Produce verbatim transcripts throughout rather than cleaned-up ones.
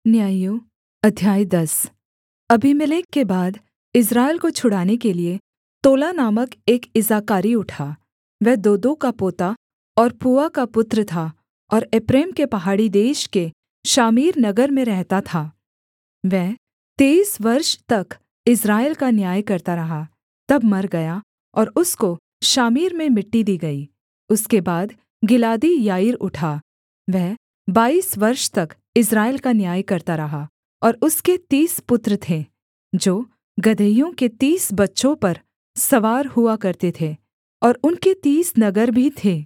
न्यायियों अध्याय दस। अबीमेलेक के बाद इस्राएल को छुड़ाने के लिये तोला नामक एक इस्साकारी उठा। वह दोदो का पोता और पूआ का पुत्र था और एप्रैम के पहाड़ी देश के शामीर नगर में रहता था। वह तेईस वर्ष तक इस्राएल का न्याय करता रहा, तब मर गया और उसको शामीर में मिट्टी दी गई। उसके बाद गिलादी याईर उठा। वह बाईस वर्ष तक इस्राएल का न्याय करता रहा और उसके तीस पुत्र थे, जो गदहियों के तीस बच्चों पर सवार हुआ करते थे, और उनके तीस नगर भी थे,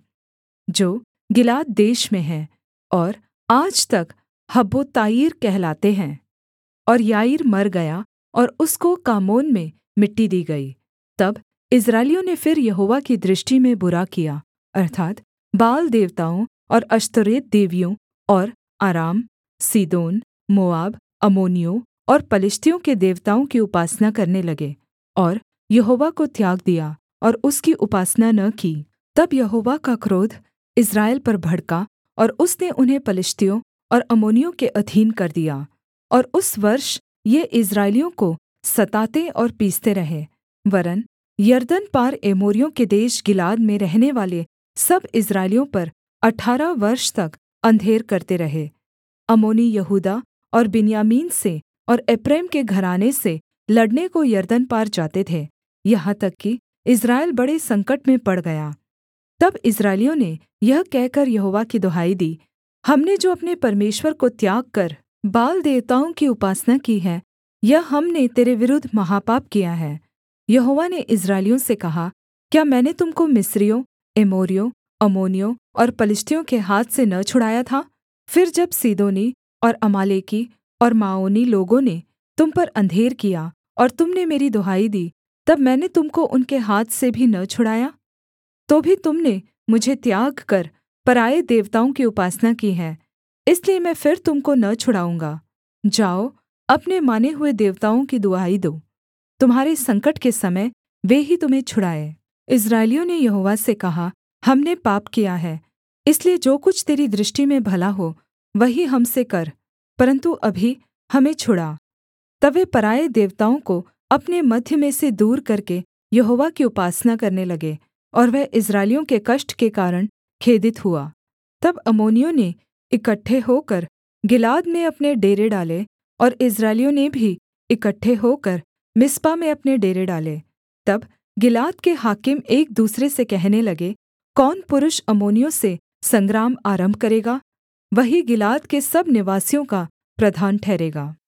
जो गिलाद देश में हैं और आज तक हब्बोत्याईर कहलाते हैं। और याईर मर गया और उसको कामोन में मिट्टी दी गई। तब इस्राएलियों ने फिर यहोवा की दृष्टि में बुरा किया, अर्थात् बाल देवताओं और अश्तोरेत देवियों और अराम, सीदोन, मोआब, अम्मोनियों और पलिश्तियों के देवताओं की उपासना करने लगे और यहोवा को त्याग दिया और उसकी उपासना न की। तब यहोवा का क्रोध इस्राएल पर भड़का और उसने उन्हें पलिश्तियों और अम्मोनियों के अधीन कर दिया। और उस वर्ष ये इस्राएलियों को सताते और पीसते रहे, वरन् यरदन पार एमोरियों के देश गिलाद में रहनेवाले सब इस्राएलियों पर अठारह वर्ष तक अंधेर करते रहे। अम्मोनी यहूदा और बिन्यामीन से और एप्रैम के घराने से लड़ने को यरदन पार जाते थे, यहाँ तक कि इस्राएल बड़े संकट में पड़ गया। तब इस्राएलियों ने यह कहकर यहोवा की दुहाई दी, हमने जो अपने परमेश्वर को त्याग कर बाल देवताओं की उपासना की है, यह हमने तेरे विरुद्ध महापाप किया है। यहोवा ने इस्राएलियों से कहा, क्या मैंने तुम को मिस्रियों, एमोरियों, अम्मोनियों और पलिश्तियों के हाथ से न छुड़ाया था? फिर जब सीदोनी और अमालेकी और माओनी लोगों ने तुम पर अंधेर किया और तुमने मेरी दुहाई दी, तब मैंने तुम को उनके हाथ से भी न छुड़ाया? तो भी तुमने मुझे त्याग कर पराए देवताओं की उपासना की है, इसलिए मैं फिर तुम को न छुड़ाऊँगा। जाओ, अपने माने हुए देवताओं की दुहाई दो, तुम्हारे संकट के समय वे ही तुम्हें छुड़ाएँ। इस्राएलियों ने यहोवा से कहा, हमने पाप किया है, इसलिए जो कुछ तेरी दृष्टि में भला हो वही हमसे कर, परन्तु अभी हमें छुड़ा। तब वे पराए देवताओं को अपने मध्य में से दूर करके यहोवा की उपासना करने लगे, और वह इस्राएलियों के कष्ट के कारण खेदित हुआ। तब अम्मोनियों ने इकट्ठे होकर गिलाद में अपने डेरे डाले, और इस्राएलियों ने भी इकट्ठे होकर मिस्पा में अपने डेरे डाले। तब गिलाद के हाकिम एक दूसरे से कहने लगे, कौन पुरुष अम्मोनियों से संग्राम आरम्भ करेगा? वही गिलाद के सब निवासियों का प्रधान ठहरेगा।